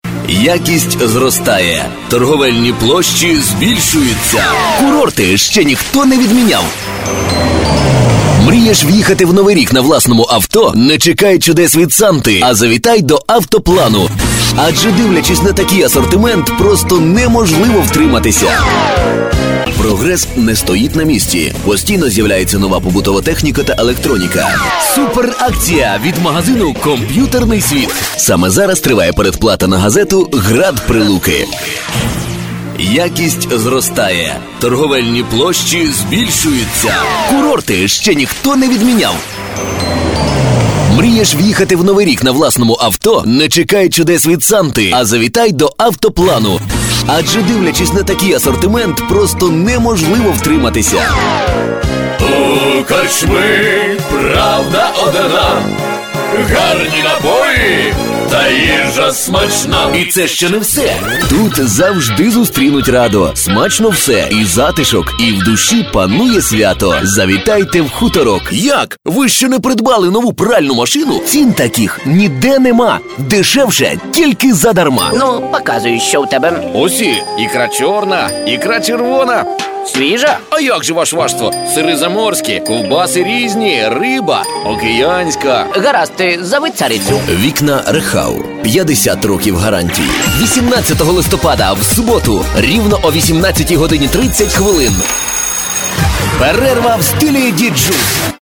Якість зростає, торговельні площі збільшуються. Курорти ще ніхто не відміняв. Мрієш в'їхати в Новий рік на власному авто? Не чекай чудес від Санти, а завітай до Автоплану. Адже дивлячись на такий асортимент, просто неможливо втриматися. Прогрес не стоїть на місці. Постійно з'являється нова побутова техніка та електроніка. Суперакція від магазину «Комп'ютерний світ». Саме зараз триває передплата на газету «Град Прилуки». Якість зростає, торговельні площі збільшуються. Курорти ще ніхто не відміняв. Мрієш в'їхати в Новий рік на власному авто? Не чекай чудес від Санти, а завітай до Автоплану. Адже дивлячись на такий асортимент, просто неможливо втриматися. У корчми правда одна, гарні напої та їжа смачна. І це ще не все. Тут завжди зустрінуть радо. Смачно все, і затишок, і в душі панує свято. Завітайте в Хуторок. Як? Ви ще не придбали нову пральну машину? Цін таких ніде нема. Дешевше тільки задарма. Ну, показуй, що у тебе. Ось і ікра чорна, ікра червона. Свіжа? А як же ваше вашство? Сири заморські, ковбаси різні, риба, океанська. Гаразд, ти зови царицю. Вікна Рехау. 50 років гарантії. 18 листопада в суботу рівно о 18 годині 30 хвилин. Перерва в стилі діджу.